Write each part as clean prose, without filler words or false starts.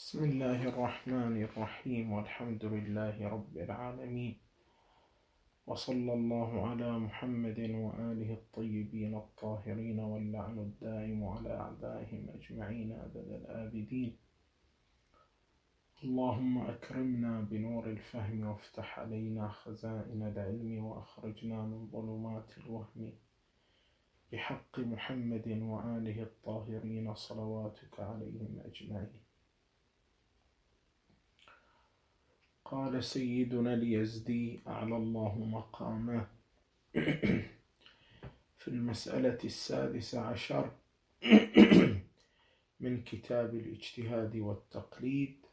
بسم الله الرحمن الرحيم، والحمد لله رب العالمين، وصلى الله على محمد وآله الطيبين الطاهرين، واللعن الدائم على أعدائهم أجمعين أبد الآبدين. اللهم أكرمنا بنور الفهم، وافتح علينا خزائن العلم، وأخرجنا من ظلمات الوهم، بحق محمد وآله الطاهرين صلواتك عليهم أجمعين. قال سيدنا اليزدي أعلى الله مقامه في المسألة 16 من كتاب الاجتهاد والتقليد: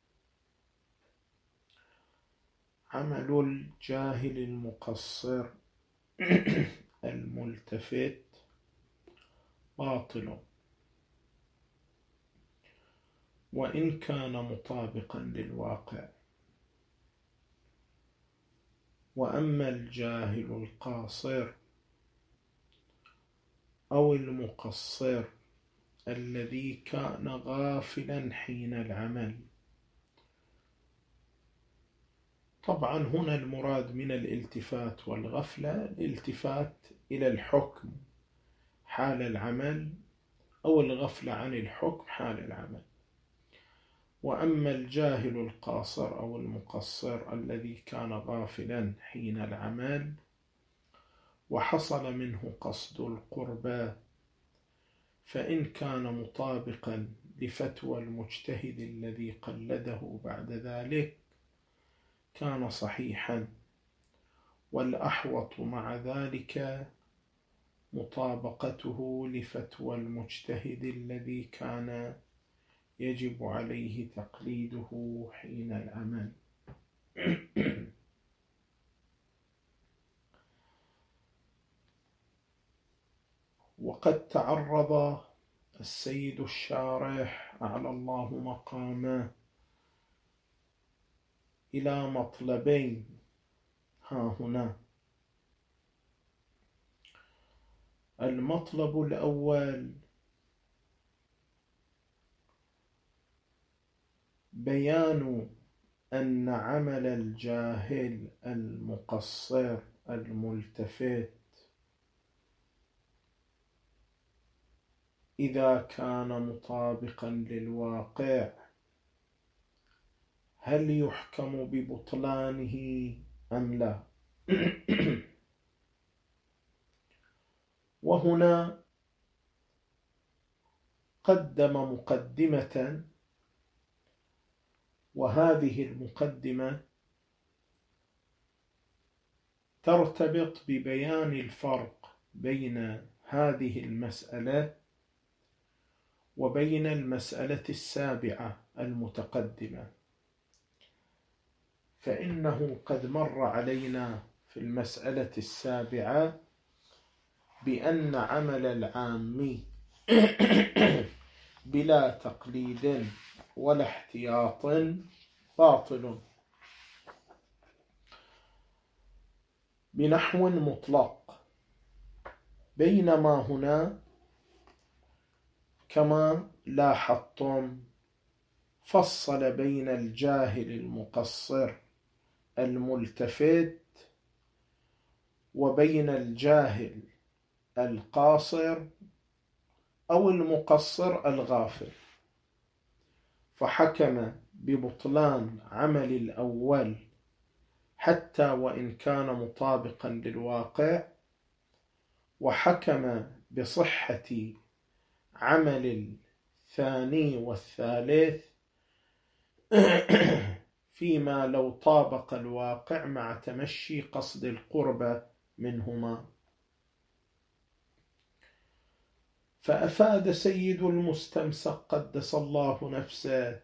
عمل الجاهل المقصر الملتفت باطل، وإن كان مطابقا للواقع. وأما الجاهل القاصر أو المقصر الذي كان غافلا حين العمل، طبعا هنا المراد من الالتفات والغفلة الالتفات إلى الحكم حال العمل، أو الغفلة عن الحكم حال العمل. وأما الجاهل القاصر أو المقصر الذي كان غافلا حين العمل وحصل منه قصد القربى، فإن كان مطابقا لفتوى المجتهد الذي قلده بعد ذلك كان صحيحا، والأحوط مع ذلك مطابقته لفتوى المجتهد الذي كان يجب عليه تقليده حين العمل. وقد تعرض السيد الشارح أعلى الله مقامه إلى مطلبين ها هنا. المطلب الأول بيان أن عمل الجاهل المقصر الملتفت إذا كان مطابقا للواقع هل يحكم ببطلانه أم لا؟ وهنا قدم مقدمة، وهذه المقدمة ترتبط ببيان الفرق بين هذه المسألة وبين المسألة السابعة المتقدمة. فإنه قد مر علينا في المسألة السابعة بأن عمل العام بلا تقليد ولا احتياط باطل بنحو مطلق، بينما هنا كما لاحظتم فصل بين الجاهل المقصر الملتفت وبين الجاهل القاصر أو المقصر الغافل، فحكم ببطلان عمل الأول حتى وإن كان مطابقا للواقع، وحكم بصحة عمل الثاني والثالث فيما لو طابق الواقع مع تمشي قصد القربة منهما. فأفاد سيد المستمسك قدس الله نفسه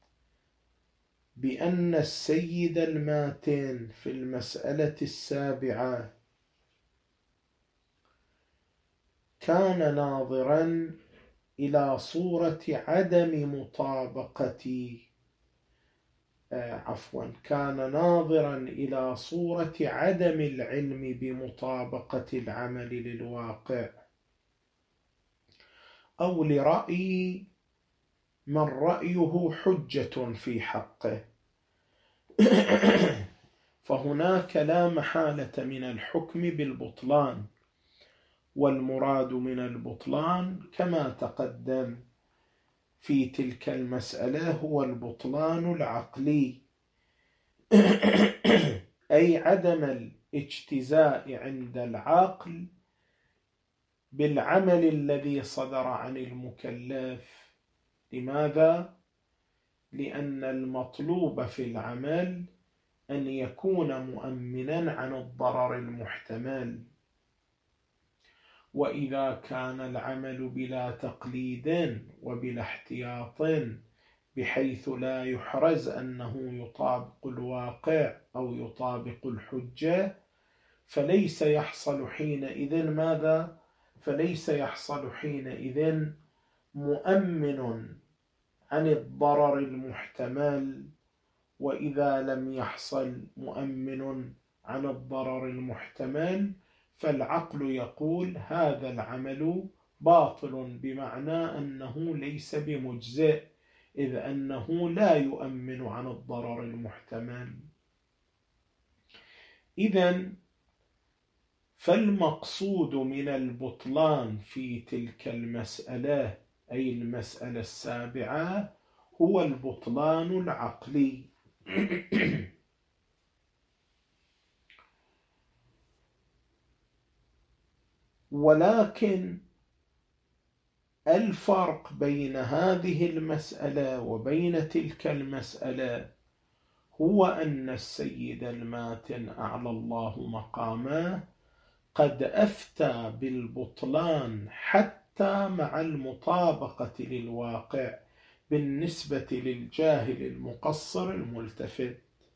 بأن السيد الماتن في المسألة السابعة كان ناظرا إلى صورة عدم مطابقة كان ناظرا إلى صورة عدم العلم بمطابقة العمل للواقع، أو لرأي من رأيه حجة في حقه. فهناك لا محالة من الحكم بالبطلان، والمراد من البطلان كما تقدم في تلك المسألة هو البطلان العقلي، أي عدم الاجتزاء عند العقل بالعمل الذي صدر عن المكلف. لماذا؟ لأن المطلوب في العمل أن يكون مؤمنا عن الضرر المحتمل، وإذا كان العمل بلا تقليد وبلا احتياط بحيث لا يحرز أنه يطابق الواقع أو يطابق الحجة، فليس يحصل حينئذ ماذا؟ فليس يحصل حينئذ مؤمن عن الضرر المحتمل. وإذا لم يحصل مؤمن عن الضرر المحتمل فالعقل يقول هذا العمل باطل، بمعنى أنه ليس بمجزئ، إذ أنه لا يؤمن عن الضرر المحتمل. إذن فالمقصود من البطلان في تلك المسألة، أي المسألة السابعة، هو البطلان العقلي. ولكن الفرق بين هذه المسألة وبين تلك المسألة هو أن السيد الماتن أعلى الله مقامه قد أفتى بالبطلان حتى مع المطابقة للواقع بالنسبة للجاهل المقصر الملتفت.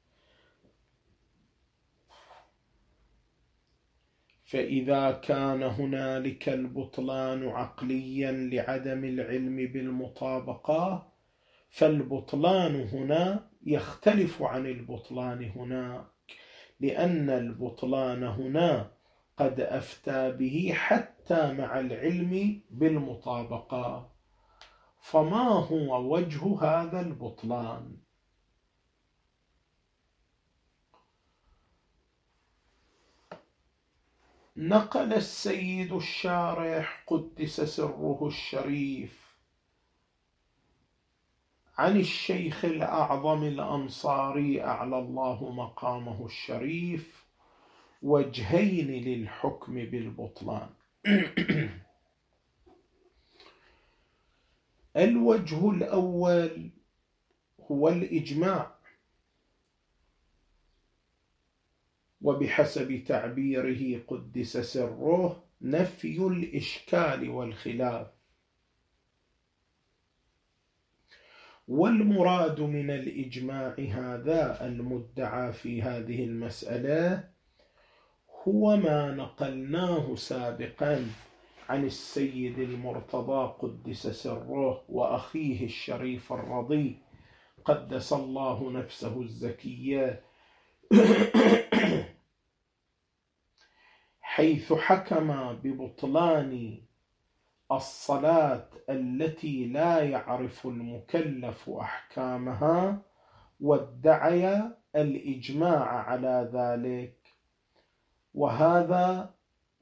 فإذا كان هنالك البطلان عقليا لعدم العلم بالمطابقة، فالبطلان هنا يختلف عن البطلان هناك، لأن البطلان هنا قد أفتى به حتى مع العلم بالمطابقة. فما هو وجه هذا البطلان؟ نقل السيد الشارح قدس سره الشريف عن الشيخ الأعظم الأنصاري أعلى الله مقامه الشريف وجهين للحكم بالبطلان. الوجه الأول هو الإجماع، وبحسب تعبيره قدس سره نفي الإشكال والخلاف. والمراد من الإجماع هذا المدعى في هذه المسألة هو ما نقلناه سابقا عن السيد المرتضى قدس سره وأخيه الشريف الرضي قدس الله نفسه الزكية، حيث حكم ببطلان الصلاة التي لا يعرف المكلف أحكامها، وادعي الإجماع على ذلك. وهذا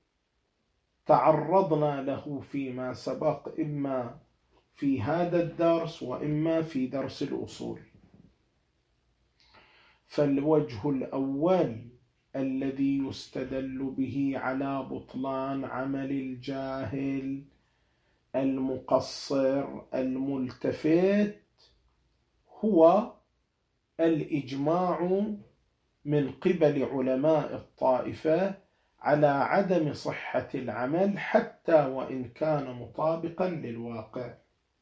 تعرضنا له فيما سبق، إما في هذا الدرس وإما في درس الأصول. فالوجه الأول الذي يستدل به على بطلان عمل الجاهل المقصر الملتفت هو الإجماع من قبل علماء الطائفة على عدم صحة العمل حتى وإن كان مطابقا للواقع.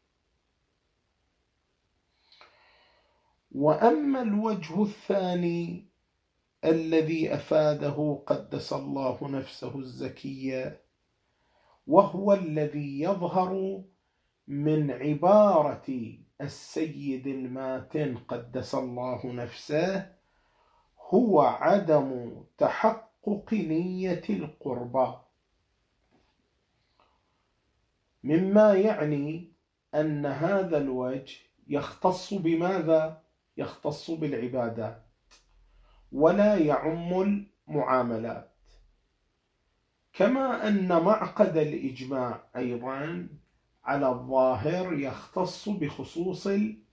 وأما الوجه الثاني الذي أفاده قدس الله نفسه الزكية، وهو الذي يظهر من عبارة السيد الماتن قدس الله نفسه، هو عدم تحقق نية القربى، مما يعني أن هذا الوجه يختص بماذا؟ يختص بالعبادات ولا يعم المعاملات، كما أن معقد الإجماع أيضا على الظاهر يختص بخصوص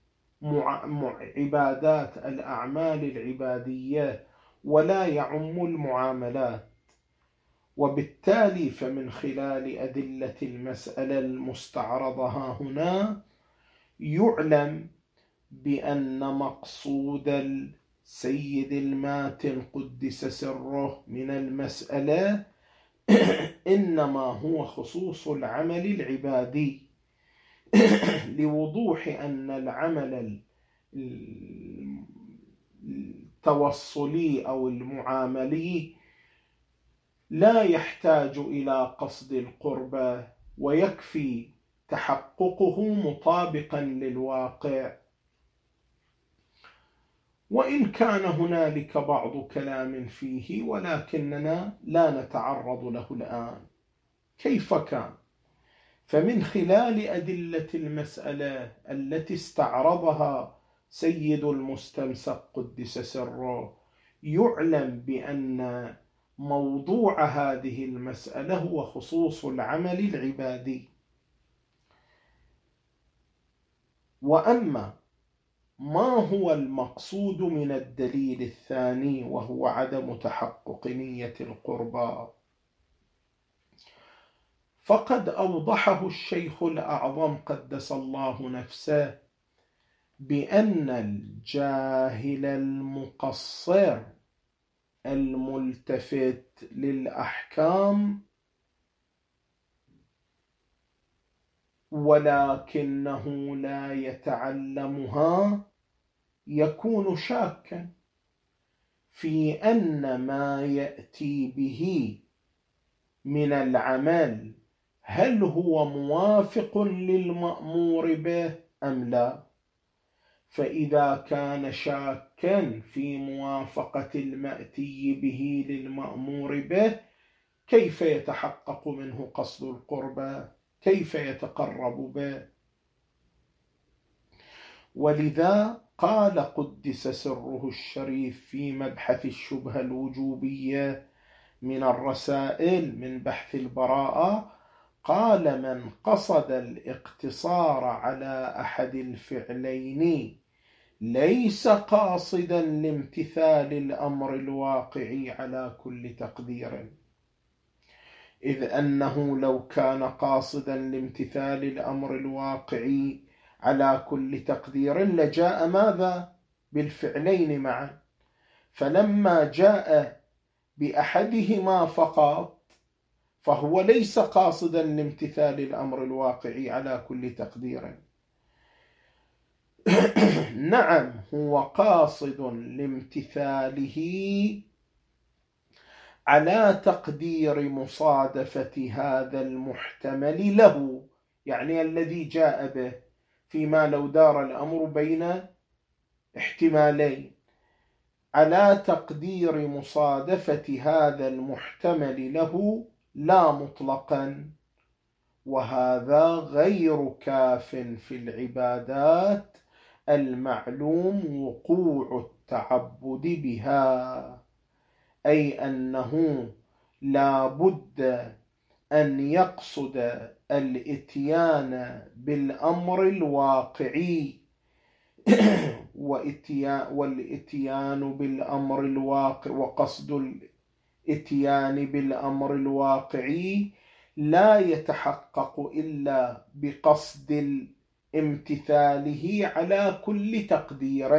عبادات الأعمال العبادية ولا يعم المعاملات. وبالتالي فمن خلال أدلة المسألة المستعرضة هنا يعلم بأن مقصود السيد الماتن قدس سره من المسألة إنما هو خصوص العمل العبادي، لوضوح أن العمل التوصلي أو المعاملي لا يحتاج إلى قصد القربة ويكفي تحققه مطابقا للواقع. وإن كان هنالك بعض كلام فيه ولكننا لا نتعرض له الآن. كيف كان؟ فمن خلال أدلة المسألة التي استعرضها سيد المستمسك قدس سره يعلم بأن موضوع هذه المسألة هو خصوص العمل العبادي. وأما ما هو المقصود من الدليل الثاني وهو عدم تحقق نية القربى، فقد أوضحه الشيخ الأعظم قدس الله نفسه بأن الجاهل المقصر الملتفت للأحكام ولكنه لا يتعلمها يكون شاكا في أن ما يأتي به من العمل هل هو موافق للمأمور به أم لا. فإذا كان شاكا في موافقة المأتي به للمأمور به كيف يتحقق منه قصد القربى؟ كيف يتقرب به؟ ولذا قال قدس سره الشريف في مبحث الشبهة الوجوبية من الرسائل من بحث البراءة، قال من قصد الاقتصار على أحد الفعلين ليس قاصدا لامتثال الأمر الواقعي على كل تقدير، إذ أنه لو كان قاصدا لامتثال الأمر الواقعي على كل تقدير لجاء ماذا؟ بالفعلين معا، فلما جاء بأحدهما فقط فهو ليس قاصدا لامتثال الأمر الواقعي على كل تقدير. نعم هو قاصد لامتثاله على تقدير مصادفة هذا المحتمل له، يعني الذي جاء به، فيما لو دار الأمر بين احتمالين، على تقدير مصادفة هذا المحتمل له لا مطلقا، وهذا غير كاف في العبادات المعلوم وقوع التعبد بها، أي أنه لا بد أن يقصد الإتيان بالأمر الواقعي والإتيان بالأمر الواقع وقصد الإتيان بالأمر الواقعي لا يتحقق إلا بقصد امتثاله على كل تقدير،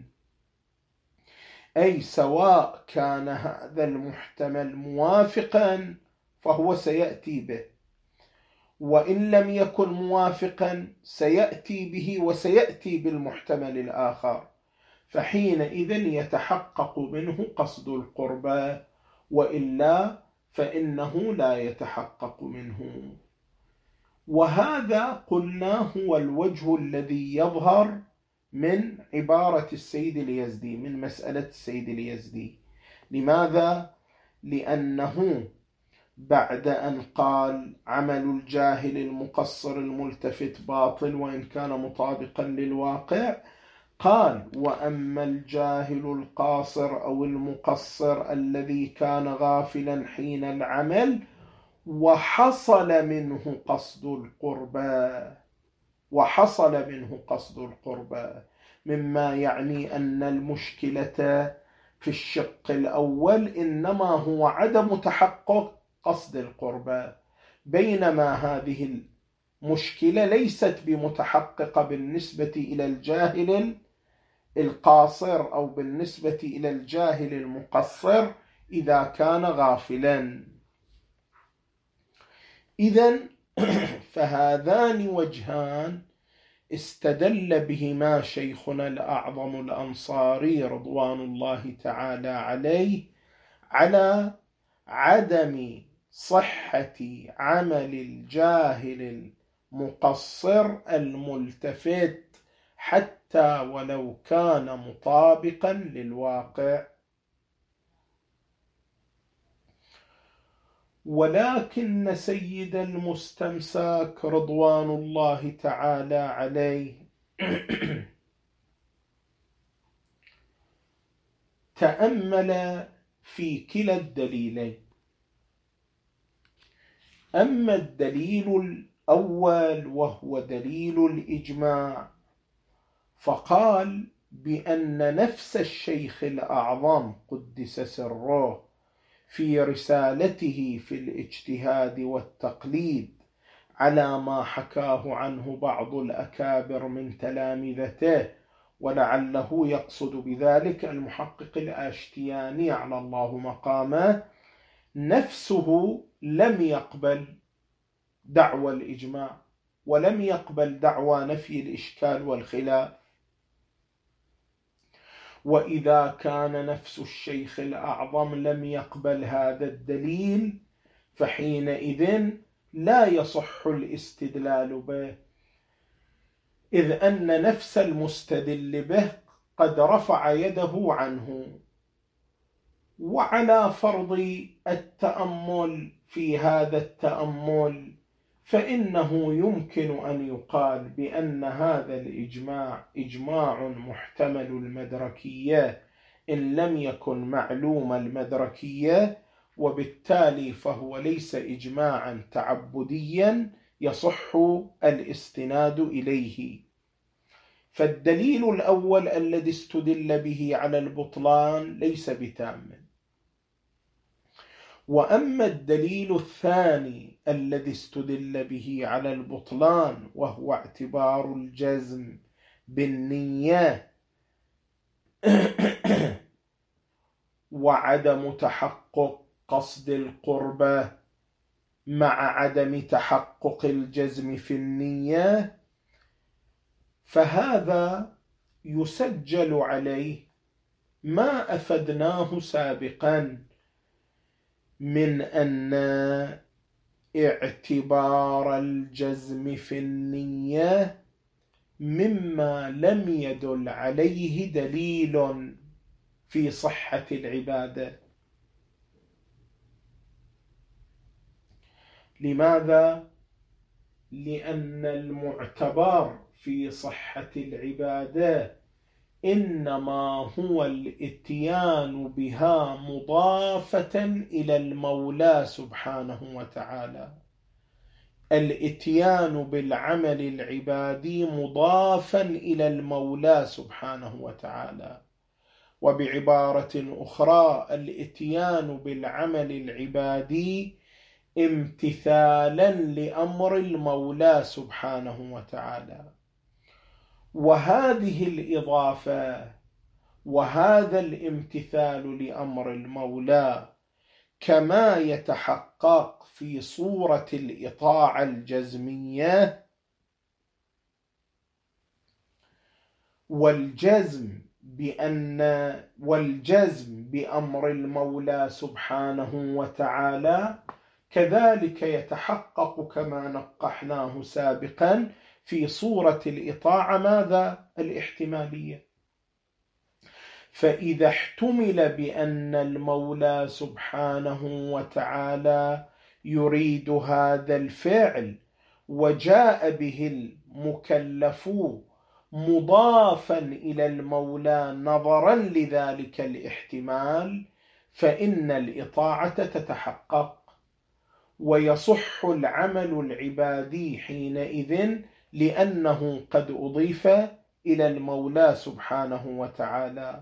أي سواء كان هذا المحتمل موافقا فهو سيأتي به، وإن لم يكن موافقا سيأتي به وسيأتي بالمحتمل الآخر، فحينئذ يتحقق منه قصد القربى، وإلا فإنه لا يتحقق منه. وهذا قلنا هو الوجه الذي يظهر من عبارة السيد اليزدي، من مسألة السيد اليزدي. لماذا؟ لأنه بعد أن قال عمل الجاهل المقصر الملتفت باطل وإن كان مطابقا للواقع، قال وأما الجاهل القاصر أو المقصر الذي كان غافلا حين العمل وحصل منه قصد القربى، مما يعني أن المشكلة في الشق الأول إنما هو عدم تحقق قصد القربى، بينما هذه المشكلة ليست بمتحققة بالنسبة إلى الجاهل القاصر أو بالنسبة إلى الجاهل المقصر إذا كان غافلا. إذن فهذان وجهان استدل بهما شيخنا الأعظم الأنصاري رضوان الله تعالى عليه على عدم صحة عمل الجاهل المقصر الملتفت حتى ولو كان مطابقا للواقع. ولكن سيد المستمسك رضوان الله تعالى عليه تأمل في كلا الدليلين. أما الدليل الأول وهو دليل الإجماع، فقال بأن نفس الشيخ الأعظم قدس سره في رسالته في الاجتهاد والتقليد على ما حكاه عنه بعض الأكابر من تلامذته، ولعله يقصد بذلك المحقق الآشتياني على الله مقامه، نفسه لم يقبل دعوى الإجماع ولم يقبل دعوى نفي الإشكال والخلاف. وإذا كان نفس الشيخ الأعظم لم يقبل هذا الدليل فحينئذ لا يصح الاستدلال به، إذ أن نفس المستدل به قد رفع يده عنه. وعلى فرض التأمل في هذا التأمل فإنه يمكن أن يقال بأن هذا الإجماع إجماع محتمل المدركية إن لم يكن معلوم المدركية، وبالتالي فهو ليس إجماعا تعبديا يصح الاستناد إليه. فالدليل الأول الذي استدل به على البطلان ليس بتام. وأما الدليل الثاني الذي استدل به على البطلان وهو اعتبار الجزم بالنية وعدم تحقق قصد القربة مع عدم تحقق الجزم في النية، فهذا يسجل عليه ما أفدناه سابقا من أن اعتبار الجزم في النية مما لم يدل عليه دليل في صحة العبادة. لماذا؟ لأن المعتبر في صحة العبادة إنما هو الإتيان بها مضافة إلى المولى سبحانه وتعالى، الإتيان بالعمل العبادي مضافا إلى المولى سبحانه وتعالى. وبعبارة أخرى الإتيان بالعمل العبادي امتثالا لأمر المولى سبحانه وتعالى. وهذه الإضافة وهذا الامتثال لأمر المولى كما يتحقق في صورة الإطاعة الجزمية والجزم بأمر المولى سبحانه وتعالى، كذلك يتحقق كما نقحناه سابقا في صورة الإطاعة ماذا؟ الاحتمالية. فإذا احتمل بأن المولى سبحانه وتعالى يريد هذا الفعل وجاء به المكلف مضافا إلى المولى نظرا لذلك الاحتمال، فإن الإطاعة تتحقق ويصح العمل العبادي حينئذ، لأنه قد أضيف إلى المولى سبحانه وتعالى.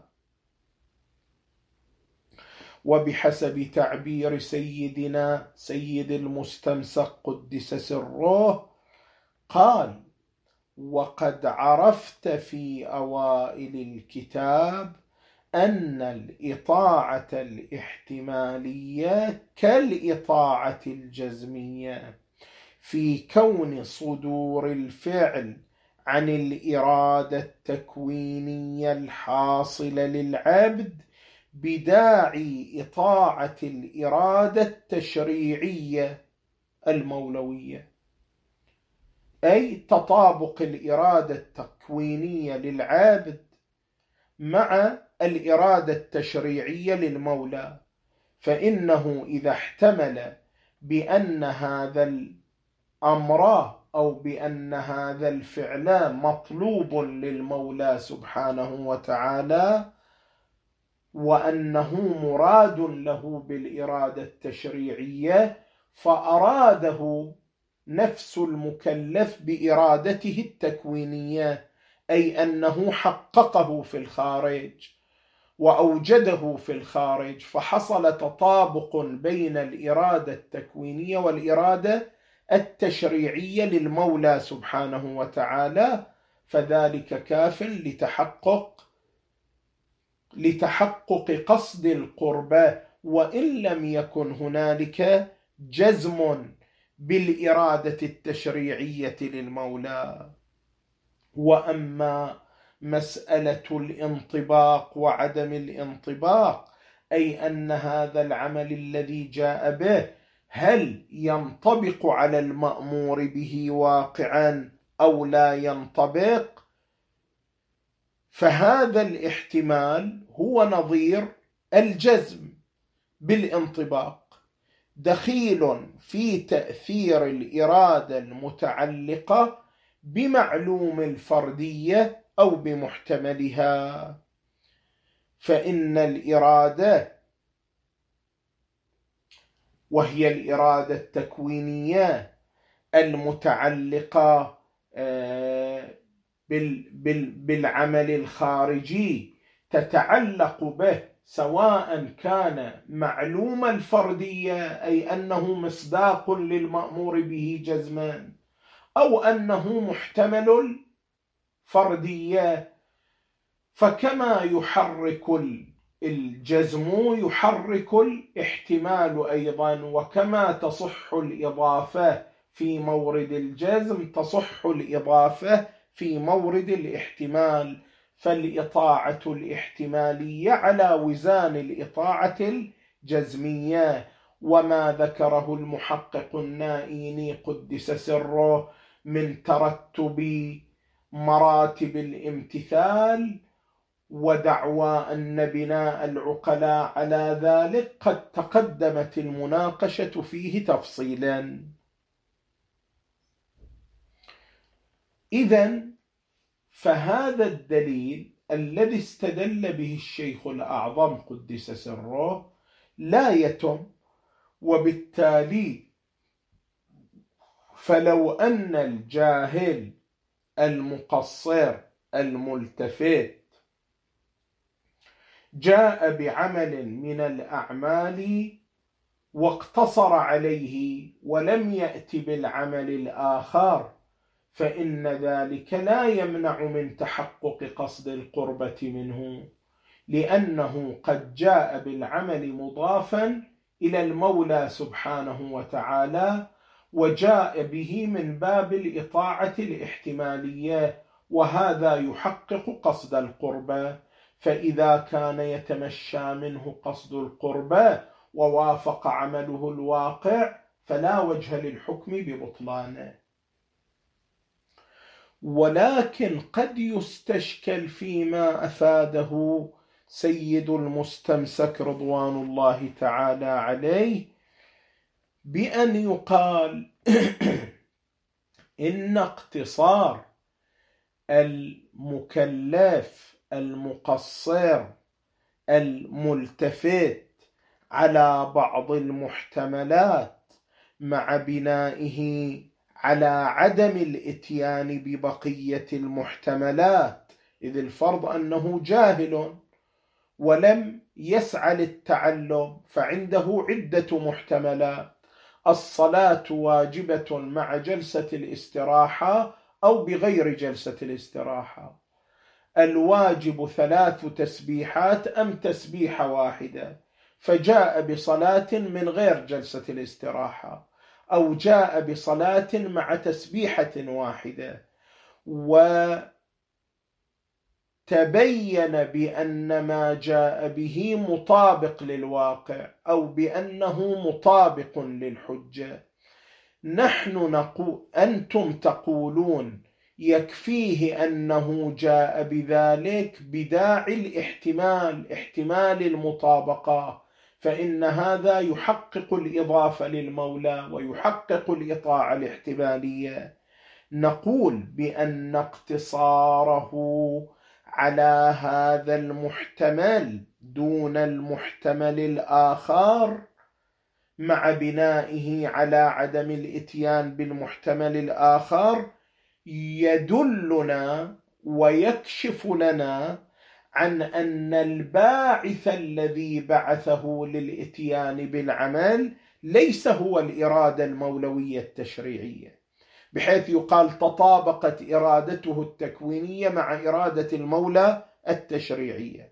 وبحسب تعبير سيدنا سيد المستمسك قدس سره قال: وقد عرفت في أوائل الكتاب أن الإطاعة الاحتمالية كالإطاعة الجزمية في كون صدور الفعل عن الإرادة التكوينية الحاصلة للعبد بداعي إطاعة الإرادة التشريعية المولوية، أي تطابق الإرادة التكوينية للعبد مع الإرادة التشريعية للمولى، فإنه إذا احتمل بأن هذا الأمر أو بأن هذا الفعل مطلوب للمولى سبحانه وتعالى وأنه مراد له بالإرادة التشريعية، فأراده نفس المكلف بإرادته التكوينية، أي أنه حققه في الخارج وأوجده في الخارج، فحصل تطابق بين الإرادة التكوينية والإرادة التشريعية للمولى سبحانه وتعالى، فذلك كاف لتحقق قصد القربة، وإن لم يكن هنالك جزم بالإرادة التشريعية للمولى. وأما مسألة الانطباق وعدم الانطباق، أي أن هذا العمل الذي جاء به هل ينطبق على المأمور به واقعا أو لا ينطبق، فهذا الاحتمال هو نظير الجزم بالانطباق، دخيل في تأثير الإرادة المتعلقة بمعلوم الفردية أو بمحتملها. فإن الإرادة وهي الإرادة التكوينية المتعلقة بالعمل الخارجي تتعلق به سواء كان معلوم الفردية، أي أنه مصداق للمأمور به جزما، أو أنه محتمل الفردية. فكما يحرك الجزم يحرك الاحتمال أيضا، وكما تصح الإضافة في مورد الجزم تصح الإضافة في مورد الاحتمال، فالإطاعة الاحتمالية على وزان الإطاعة الجزمية. وما ذكره المحقق النائيني قدس سره من ترتب مراتب الامتثال ودعوى أن بناء العقلاء على ذلك قد تقدمت المناقشة فيه تفصيلا. إذن فهذا الدليل الذي استدل به الشيخ الأعظم قدس سره لا يتم، وبالتالي فلو أن الجاهل المقصر الملتفت جاء بعمل من الأعمال واقتصر عليه ولم يأتي بالعمل الآخر، فإن ذلك لا يمنع من تحقق قصد القربة منه، لأنه قد جاء بالعمل مضافا إلى المولى سبحانه وتعالى، وجاء به من باب الإطاعة الاحتمالية، وهذا يحقق قصد القربة. فإذا كان يتمشى منه قصد القربة ووافق عمله الواقع فلا وجه للحكم ببطلانه. ولكن قد يستشكل فيما أفاده سيد المستمسك رضوان الله تعالى عليه بأن يقال إن اقتصار المكلف المقصر الملتفت على بعض المحتملات مع بنائه على عدم الإتيان ببقية المحتملات، إذ الفرض أنه جاهل ولم يسعى للتعلم، فعنده عدة محتملات: الصلاة واجبة مع جلسة الاستراحة أو بغير جلسة الاستراحة، الواجب 3 تسبيحات أم تسبيحة واحدة، فجاء بصلاة من غير جلسة الاستراحة، أو جاء بصلاة مع تسبيحة واحدة وتبين بأن ما جاء به مطابق للواقع أو بأنه مطابق للحجة، نحن نقول أنتم تقولون يكفيه أنه جاء بذلك بداعي الاحتمال، احتمال المطابقة، فإن هذا يحقق الإضافة للمولى ويحقق الإطاعة الاحتمالية. نقول بأن اقتصاره على هذا المحتمل دون المحتمل الآخر مع بنائه على عدم الإتيان بالمحتمل الآخر يدلنا ويكشف لنا عن أن الباعث الذي بعثه للإتيان بالعمل ليس هو الإرادة المولوية التشريعية، بحيث يقال تطابقت إرادته التكوينية مع إرادة المولى التشريعية.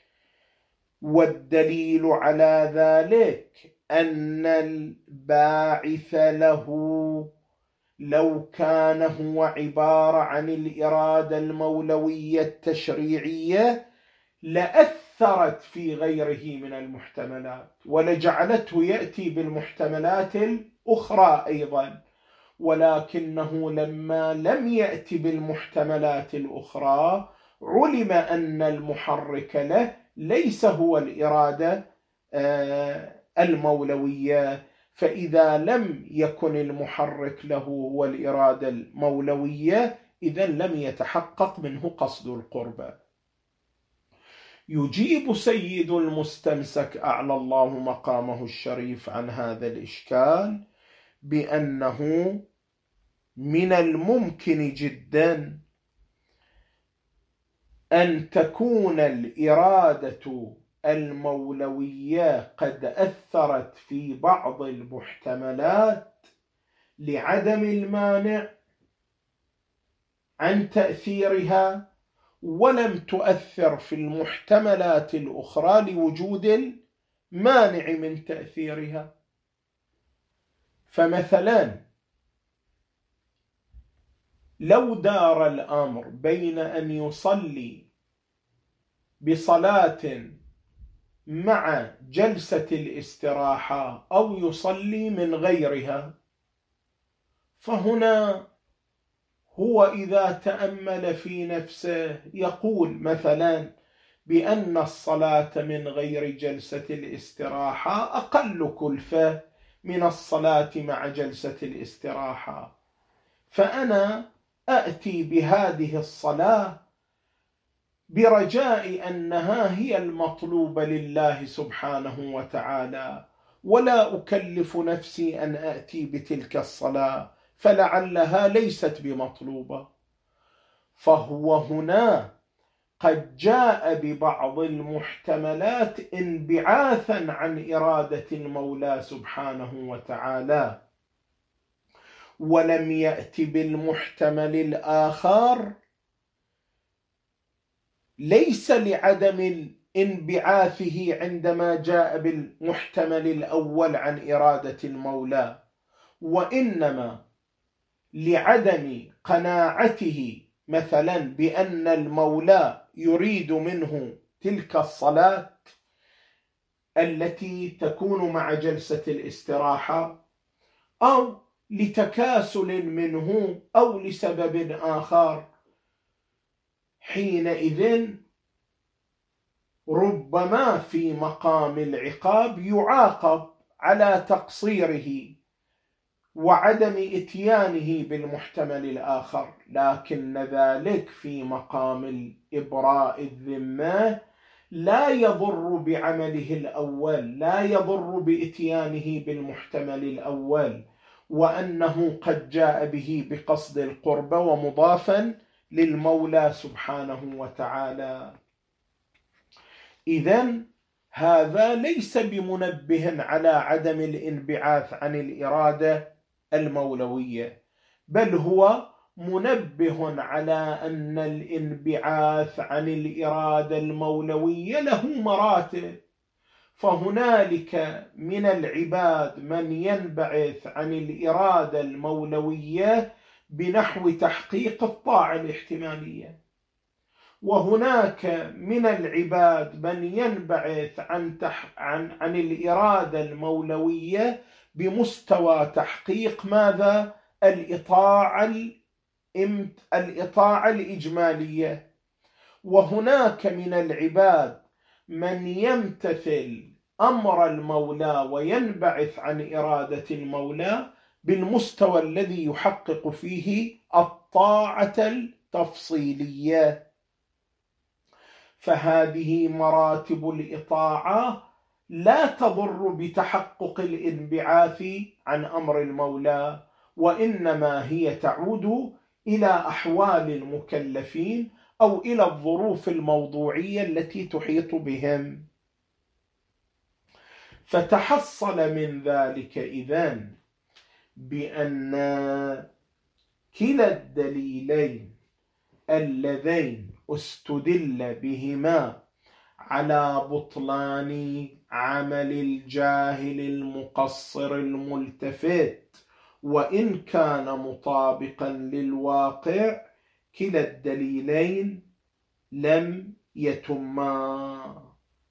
والدليل على ذلك أن الباعث له لو كان هو عبارة عن الإرادة المولوية التشريعية لأثرت في غيره من المحتملات ولجعلته يأتي بالمحتملات الأخرى أيضا، ولكنه لما لم يأتي بالمحتملات الأخرى علم أن المحرك له ليس هو الإرادة المولوية، فإذا لم يكن المحرك له هو الإرادة المولوية إذن لم يتحقق منه قصد القربى. يجيب سيد المستمسك أعلى الله مقامه الشريف عن هذا الإشكال بأنه من الممكن جدا أن تكون الإرادة المولوية قد أثرت في بعض المحتملات لعدم المانع عن تأثيرها، ولم تؤثر في المحتملات الأخرى لوجود المانع من تأثيرها. فمثلا لو دار الأمر بين أن يصلي بصلاة مع جلسة الاستراحة أو يصلي من غيرها، فهنا هو إذا تأمل في نفسه يقول مثلا بأن الصلاة من غير جلسة الاستراحة أقل كلفة من الصلاة مع جلسة الاستراحة، فأنا أأتي بهذه الصلاة برجاء أنها هي المطلوبة لله سبحانه وتعالى، ولا أكلف نفسي أن أأتي بتلك الصلاة فلعلها ليست بمطلوبة. فهو هنا قد جاء ببعض المحتملات انبعاثا عن إرادة المولى سبحانه وتعالى، ولم يأتي بالمحتمل الآخر ليس لعدم انبعاثه عندما جاء بالمحتمل الأول عن إرادة المولى، وإنما لعدم قناعته مثلا بأن المولى يريد منه تلك الصلاة التي تكون مع جلسة الاستراحة، أو لتكاسل منه أو لسبب آخر، حينئذ ربما في مقام العقاب يعاقب على تقصيره وعدم إتيانه بالمحتمل الآخر، لكن ذلك في مقام الإبراء الذمة لا يضر بعمله الأول، لا يضر بإتيانه بالمحتمل الأول، وأنه قد جاء به بقصد القربة ومضافا للمولى سبحانه وتعالى. إذن هذا ليس بمنبه على عدم الانبعاث عن الإرادة المولوية، بل هو منبه على أن الانبعاث عن الإرادة المولوية له مراتب. فهنالك من العباد من ينبعث عن الإرادة المولوية بنحو تحقيق الطاعة الاحتمالية، وهناك من العباد من ينبعث عن الإرادة المولوية بمستوى تحقيق ماذا؟ الإطاعة الإجمالية. وهناك من العباد من يمتثل أمر المولى وينبعث عن إرادة المولى بالمستوى الذي يحقق فيه الطاعة التفصيلية. فهذه مراتب الإطاعة لا تضر بتحقق الانبعاث عن أمر المولى، وإنما هي تعود إلى أحوال المكلفين أو إلى الظروف الموضوعية التي تحيط بهم. فتحصل من ذلك إذن بأن كلا الدليلين اللذين استدل بهما على بطلان عمل الجاهل المقصر الملتفت وإن كان مطابقا للواقع، كلا الدليلين لم يتما.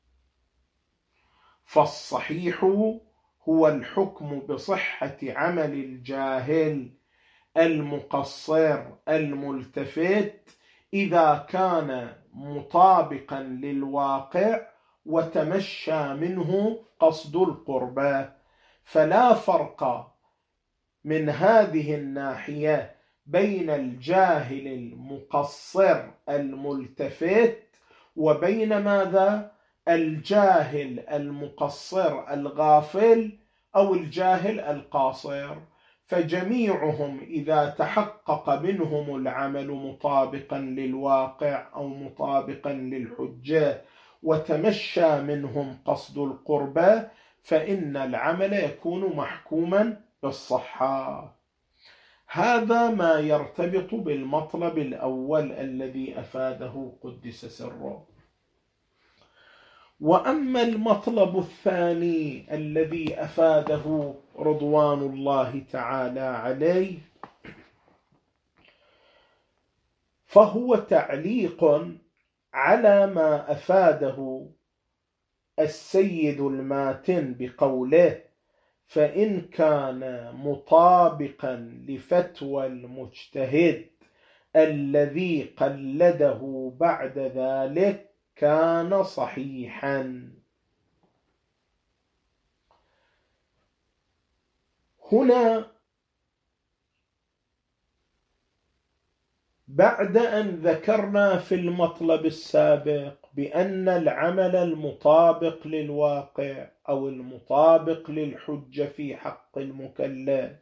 فالصحيح هو الحكم بصحة عمل الجاهل المقصر الملتفت إذا كان مطابقا للواقع وتمشى منه قصد القربة. فلا فرق من هذه الناحية بين الجاهل المقصر الملتفت وبين ماذا؟ الجاهل المقصر الغافل أو الجاهل القاصر. فجميعهم إذا تحقق منهم العمل مطابقا للواقع أو مطابقا للحجة وتمشى منهم قصد القربة، فإن العمل يكون محكوما بالصحة. هذا ما يرتبط بالمطلب الأول الذي أفاده قدس سره. وأما المطلب الثاني الذي أفاده رضوان الله تعالى عليه، فهو تعليق على ما أفاده السيد الماتن بقوله: فإن كان مطابقا لفتوى المجتهد الذي قلده بعد ذلك كان صحيحا. هنا بعد أن ذكرنا في المطلب السابق بأن العمل المطابق للواقع أو المطابق للحجة في حق المكلف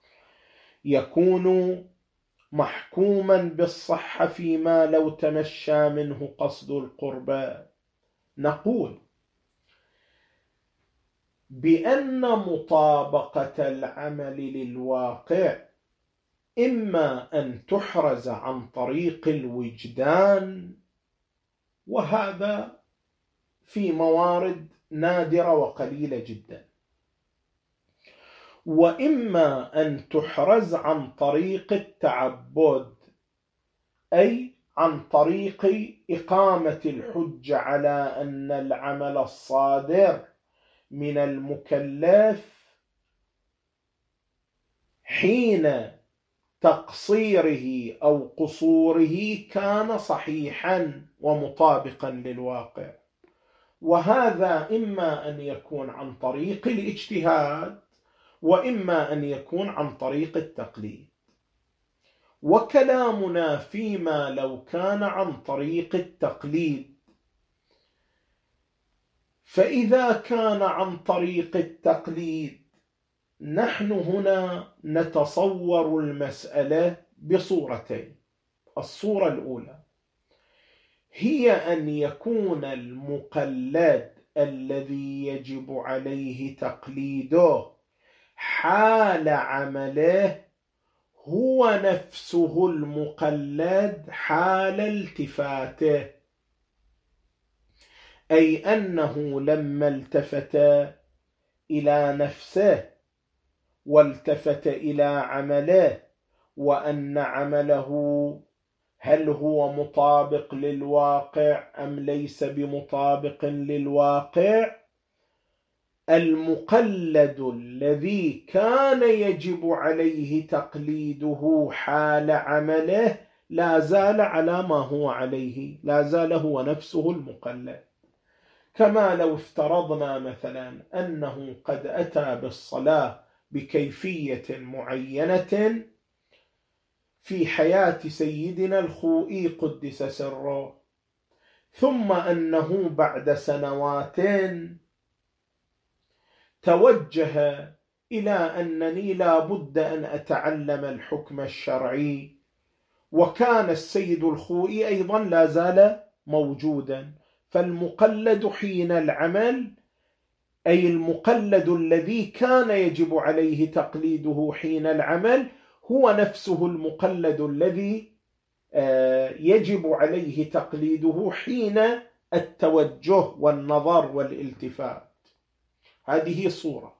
يكون محكوما بالصحة فيما لو تمشى منه قصد القربة، نقول بأن مطابقة العمل للواقع إما أن تحرز عن طريق الوجدان، وهذا في موارد نادرة وقليلة جدا، وإما أن تحرز عن طريق التعبد، أي عن طريق إقامة الحجة على أن العمل الصادر من المكلف حين تقصيره أو قصوره كان صحيحا ومطابقا للواقع. وهذا إما أن يكون عن طريق الاجتهاد، وإما أن يكون عن طريق التقليد. وكلامنا فيما لو كان عن طريق التقليد، فإذا كان عن طريق التقليد نحن هنا نتصور المسألة بصورتين. الصورة الأولى هي أن يكون المقلد الذي يجب عليه تقليده حال عمله هو نفسه المقلد حال التفاته، أي أنه لما التفت إلى نفسه والتفت إلى عمله وأن عمله هل هو مطابق للواقع أم ليس بمطابق للواقع، المقلد الذي كان يجب عليه تقليده حال عمله لا زال على ما هو عليه، لا زال هو نفسه المقلد. كما لو افترضنا مثلا أنه قد أتى بالصلاة بكيفية معينة في حياة سيدنا الخوئي قدس سره، ثم أنه بعد سنوات توجه إلى أنني لا بد أن أتعلم الحكم الشرعي، وكان السيد الخوئي أيضا لا زال موجودا، فالمقلد حين العمل أي المقلد الذي كان يجب عليه تقليده حين العمل هو نفسه المقلد الذي يجب عليه تقليده حين التوجه والنظر والالتفات. هذه صورة.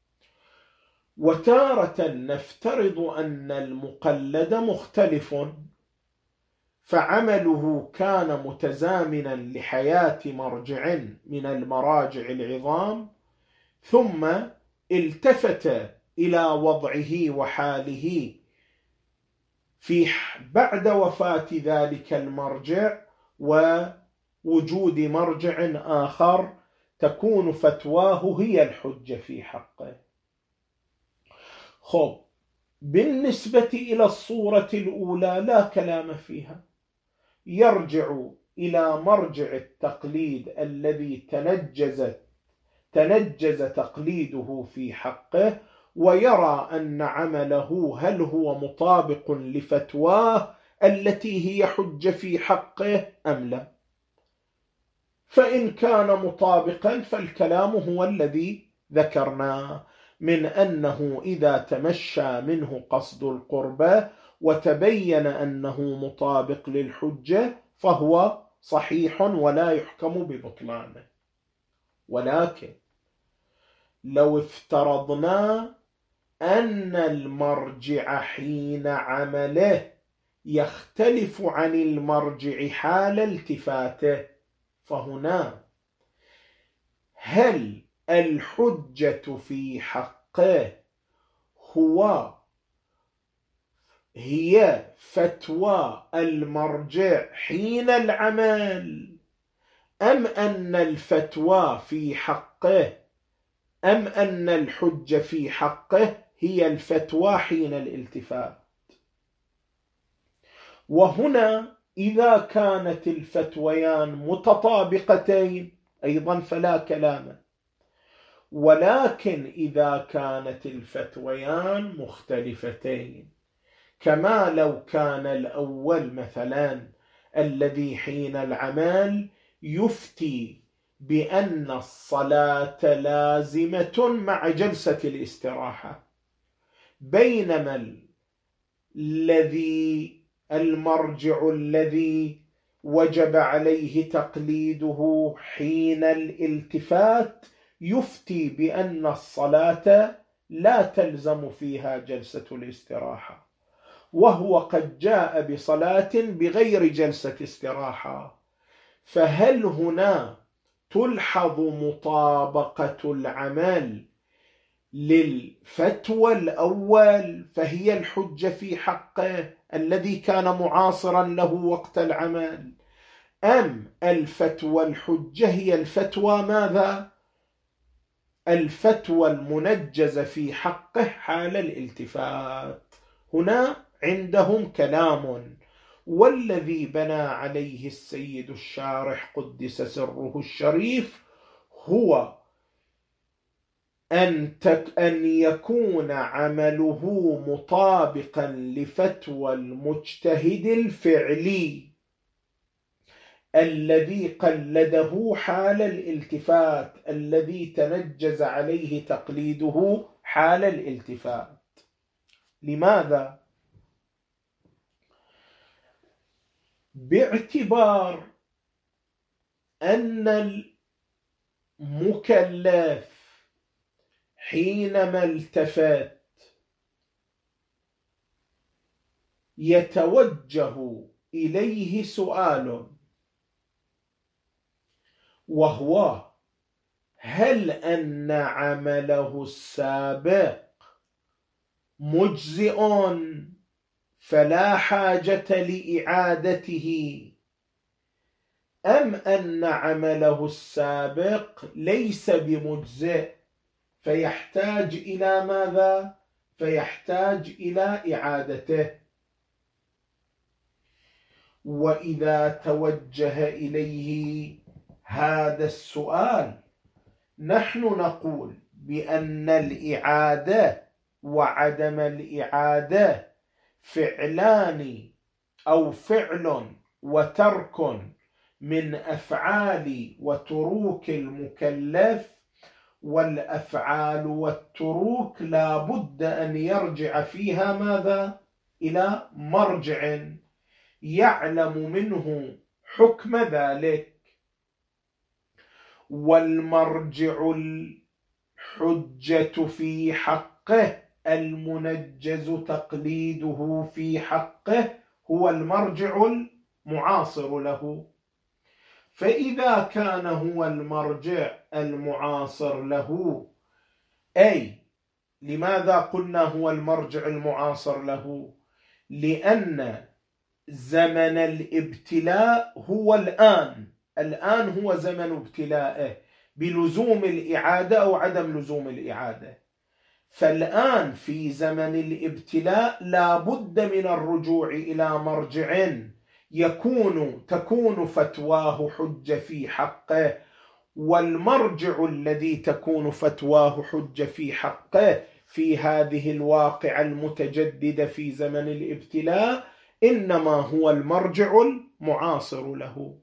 وتارة نفترض أن المقلد مختلف، فعمله كان متزامنا لحياة مرجع من المراجع العظام، ثم التفت إلى وضعه وحاله في بعد وفاة ذلك المرجع ووجود مرجع آخر تكون فتواه هي الحجة في حقه. خب، بالنسبة إلى الصورة الأولى لا كلام فيها، يرجع إلى مرجع التقليد الذي تنجز تقليده في حقه، ويرى أن عمله هل هو مطابق لفتواه التي هي حجة في حقه أم لا. فإن كان مطابقا فالكلام هو الذي ذكرناه من أنه إذا تمشى منه قصد القربة وتبين أنه مطابق للحجة فهو صحيح ولا يحكم ببطلانه. ولكن لو افترضنا أن المرجع حين عمله يختلف عن المرجع حال التفاته، فهنا هل الحجة في حقه هي فتوى المرجع حين العمل، أم أن الفتوى في حقه أم أن الحجة في حقه هي الفتوى حين الالتفات؟ وهنا إذا كانت الفتويان متطابقتين أيضا فلا كلام، ولكن إذا كانت الفتويان مختلفتين، كما لو كان الأول مثلا الذي حين العمل يفتي بأن الصلاة لازمة مع جلسة الاستراحة، بينما المرجع الذي وجب عليه تقليده حين الالتفات يفتي بأن الصلاة لا تلزم فيها جلسة الاستراحة، وهو قد جاء بصلاة بغير جلسة استراحة. فهل هنا تلحظ مطابقة العمل للفتوى الأول فهي الحجة في حقه الذي كان معاصرا له وقت العمل، أم الفتوى الحجة هي الفتوى ماذا الفتوى المنجزة في حقه حال الالتفات. هنا عندهم كلام، والذي بنى عليه السيد الشارح قدس سره الشريف هو أن يكون عمله مطابقا لفتوى المجتهد الفعلي الذي قلده حال الالتفات، الذي تنجز عليه تقليده حال الالتفات. لماذا؟ باعتبار أن المكلف حينما التفت يتوجه إليه سؤال، وهو هل أن عمله السابق مجزئ فلا حاجة لإعادته، أم أن عمله السابق ليس بمجزئ فيحتاج إلى ماذا؟ فيحتاج إلى إعادته. وإذا توجه إليه هذا السؤال نحن نقول بأن الإعادة وعدم الإعادة فعلان أو فعل وترك من أفعال وتروك المكلف، والأفعال والتروك لا بد أن يرجع فيها ماذا؟ إلى مرجع يعلم منه حكم ذلك. والمرجع الحجة في حقه المنجز تقليده في حقه هو المرجع المعاصر له. فإذا كان هو المرجع المعاصر له، أي لماذا قلنا هو المرجع المعاصر له؟ لأن زمن الابتلاء هو الآن هو زمن ابتلائه بلزوم الإعادة أو عدم لزوم الإعادة. فالآن في زمن الابتلاء لا بد من الرجوع إلى مرجع تكون فتواه حجة في حقه، والمرجع الذي تكون فتواه حجة في حقه في هذه الواقعة المتجددة في زمن الابتلاء إنما هو المرجع المعاصر له،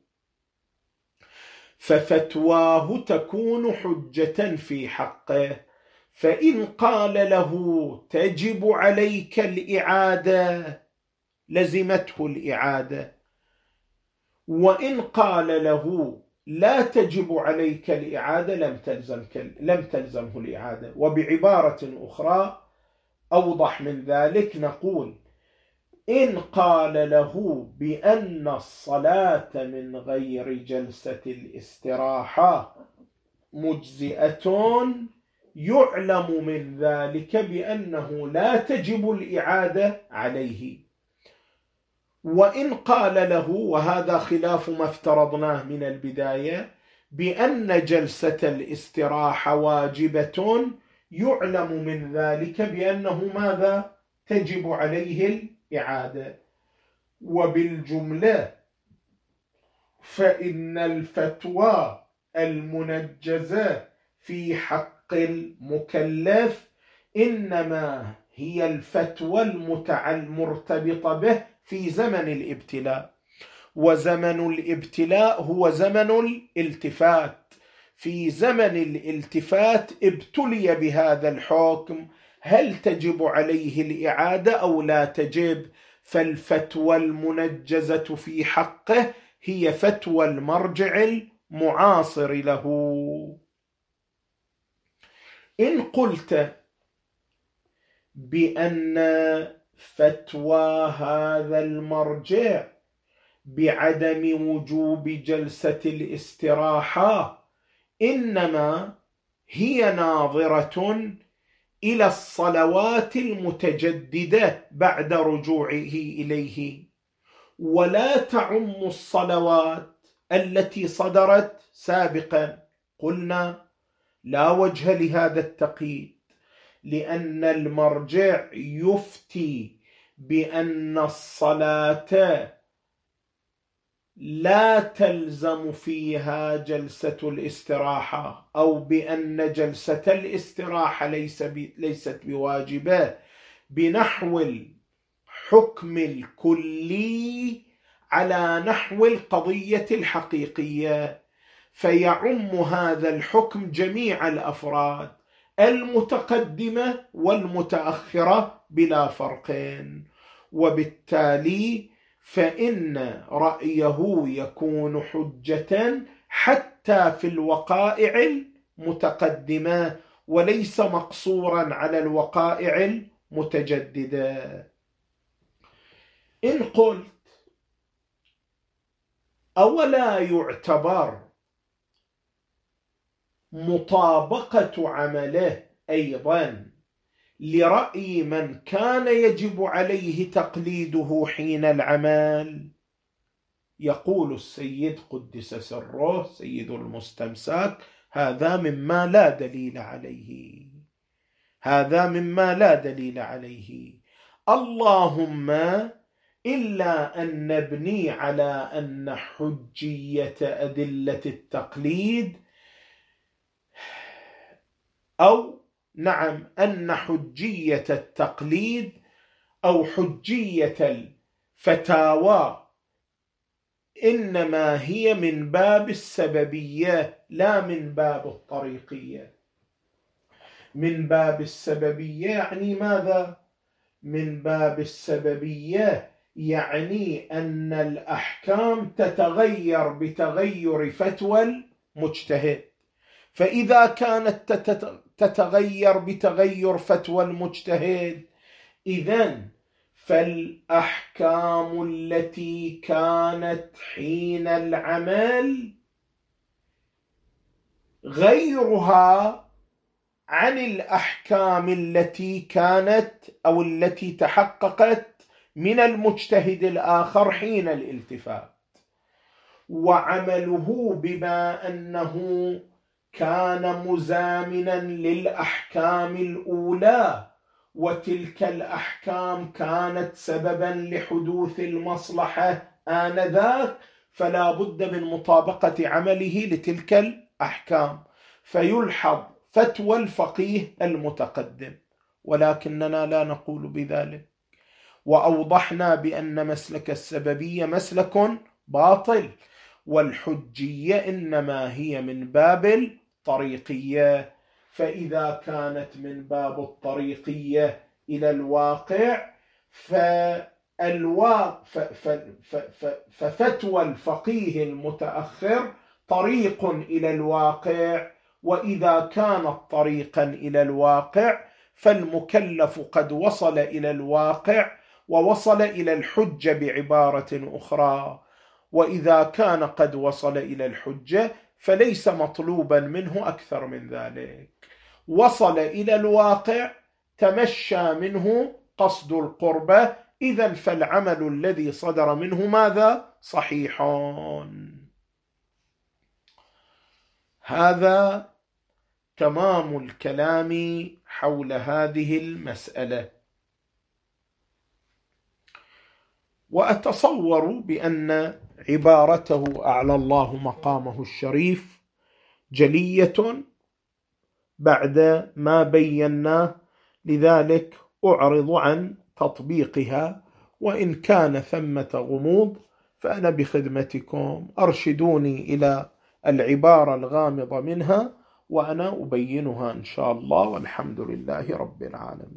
ففتواه تكون حجة في حقه. فإن قال له تجب عليك الإعادة لزمته الإعادة، وإن قال له لا تجب عليك الإعادة لم تلزمه الإعادة. وبعبارة أخرى أوضح من ذلك نقول إن قال له بأن الصلاة من غير جلسة الاستراحة مجزئة يعلم من ذلك بأنه لا تجب الإعادة عليه. وإن قال له، وهذا خلاف ما افترضناه من البداية، بأن جلسة الاستراحة واجبة يعلم من ذلك بأنه ماذا؟ تجب عليه الإعادة. وبالجملة فإن الفتوى المنجزة في حق المكلف إنما هي الفتوى المرتبطة به في زمن الابتلاء، وزمن الابتلاء هو زمن الالتفات. في زمن الالتفات ابتلي بهذا الحكم، هل تجب عليه الإعادة أو لا تجب؟ فالفتوى المنجزة في حقه هي فتوى المرجع المعاصر له. إن قلت بأن فتوى هذا المرجع بعدم وجوب جلسة الاستراحة إنما هي ناظرة إلى الصلوات المتجددة بعد رجوعه إليه، ولا تعم الصلوات التي صدرت سابقا، قلنا لا وجه لهذا التقييد، لأن المرجع يفتي بأن الصلاة لا تلزم فيها جلسة الاستراحة، أو بأن جلسة الاستراحة ليست بواجبة، بنحو الحكم الكلي على نحو القضية الحقيقية، فيعم هذا الحكم جميع الأفراد المتقدمة والمتأخرة بلا فرق، وبالتالي فإن رأيه يكون حجة حتى في الوقائع المتقدمة، وليس مقصورا على الوقائع المتجددة. إن قلت أولا يعتبر مطابقة عمله أيضا لرأي من كان يجب عليه تقليده حين العمل؟ يقول السيد قدس سره سيد المستمسك: هذا مما لا دليل عليه، هذا مما لا دليل عليه، اللهم إلا أن نبني على أن حجية أدلة التقليد، أو نعم أن حجية التقليد أو حجية الفتاوى إنما هي من باب السببية لا من باب الطريقية. من باب السببية يعني ماذا؟ من باب السببية يعني أن الأحكام تتغير بتغير فتوى المجتهد، فإذا كانت تتغير بتغير فتوى المجتهد، إذن فالأحكام التي كانت حين العمل غيرها عن الأحكام التي كانت أو التي تحققت من المجتهد الآخر حين الالتفات، وعمله بما أنه كان مزامنا للأحكام الأولى، وتلك الأحكام كانت سببا لحدوث المصلحة آنذاك، فلا بد من مطابقة عمله لتلك الأحكام، فيلحظ فتوى الفقيه المتقدم. ولكننا لا نقول بذلك، وأوضحنا بأن مسلك السببية مسلك باطل، والحجية إنما هي من باب الطريقية، فإذا كانت من باب الطريقية إلى الواقع ففتوى الفقيه المتأخر طريق إلى الواقع، وإذا كانت طريقا إلى الواقع فالمكلف قد وصل إلى الواقع ووصل إلى الحجة بعبارة أخرى، وإذا كان قد وصل إلى الحجة فليس مطلوبا منه أكثر من ذلك، وصل إلى الواقع تمشى منه قصد القربة، إذن فالعمل الذي صدر منه ماذا؟ صحيح. هذا تمام الكلام حول هذه المسألة. وأتصور بأن عبارته أعلى الله مقامه الشريف جلية بعد ما بيناه، لذلك أعرض عن تطبيقها، وإن كان ثمة غموض فأنا بخدمتكم، أرشدوني إلى العبارة الغامضة منها وأنا أبينها إن شاء الله، والحمد لله رب العالمين.